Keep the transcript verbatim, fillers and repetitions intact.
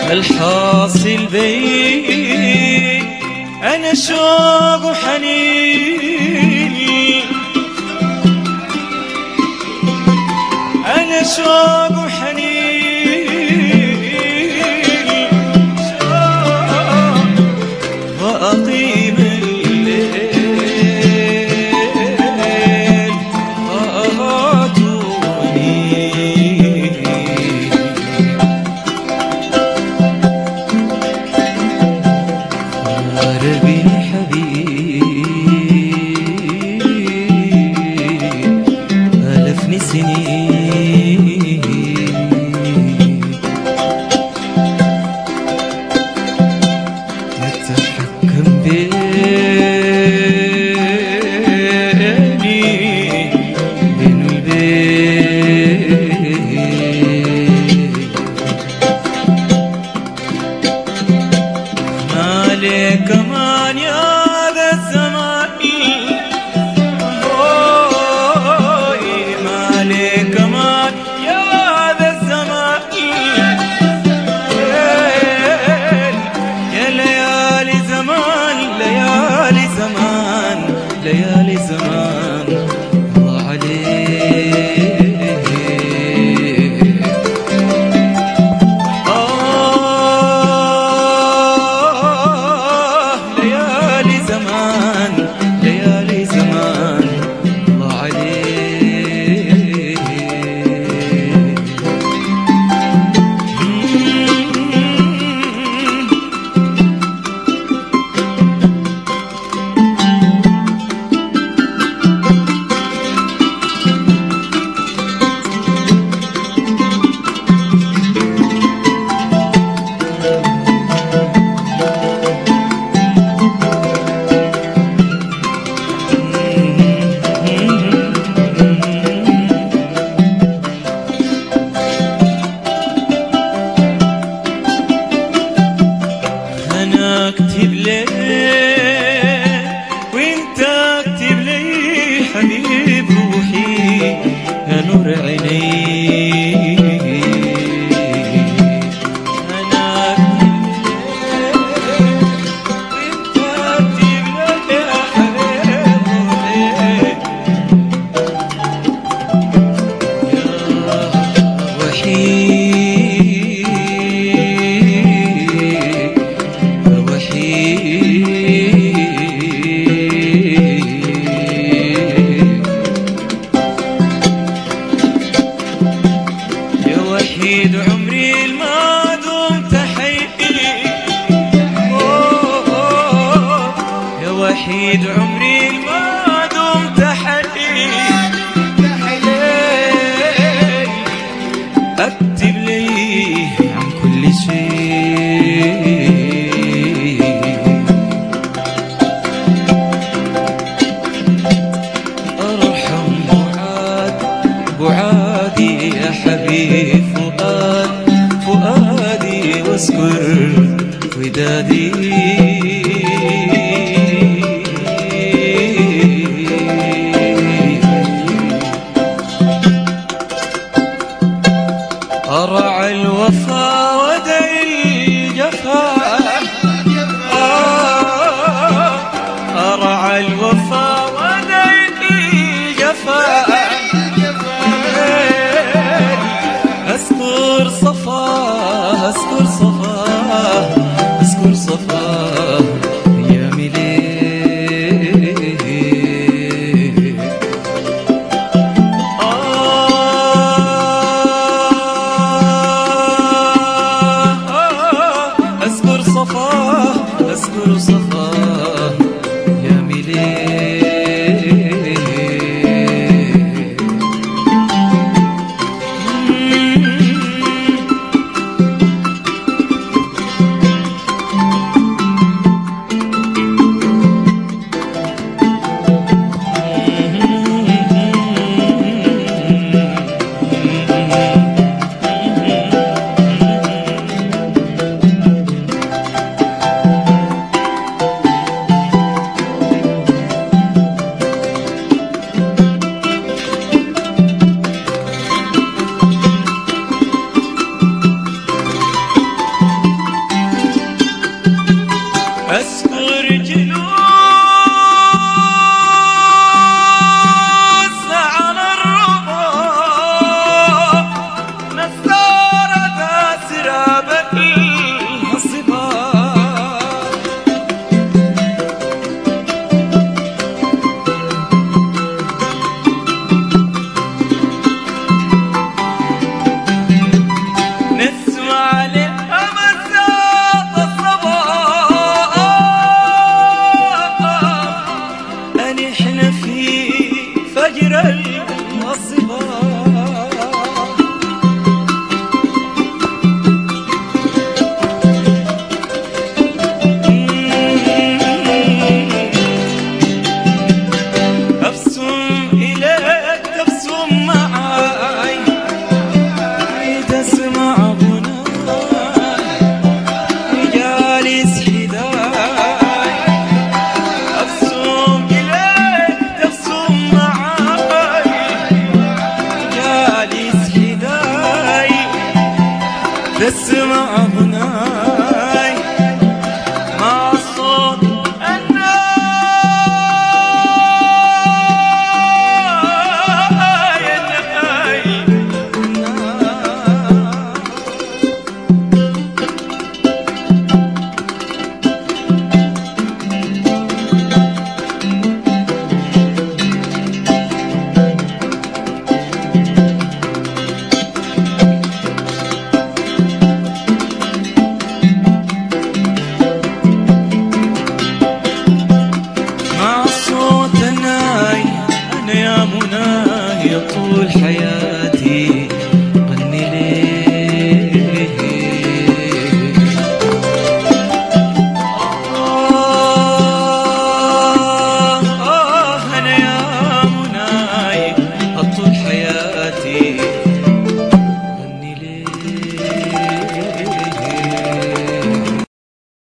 الحاصل بي أنا شوق وحنين، أنا شوق وحنين، شوق وأطيب الليل فأغاتوني. غربي حبيب ألفني سنين، نتحكم بيني بين البيت، مالك كمان يا ذا الزمان، مالك كمان يا ذا الزمان، يا ليالي زمان ليالي زمان ليالي زمان الله عليك. آه ليالي زمان ليالي زمان الله عليك. أنا أكتب لك وأنت أكتب لي حبيب روحي يا نور عيني. أنا أكتب لك وأنت أكتب لي يا حبيب روحي يا وحيد يا وحيد عمري ما دمت حي، يا وحيد عمري ما دمت حي، اكتب لي عن كل شيء، ارحم بعاد بعادي يا حبيب فؤاد فؤادي واذكر ودادي. أرعى الوفا ودعي الجفا، أرعى الوفا ودعي الجفا، أذكر صفاه أذكر صفاه أذكر صفاه يا مليك. أذكر صفاه أذكر صفاه يا مليك. مناه يا طول حياتي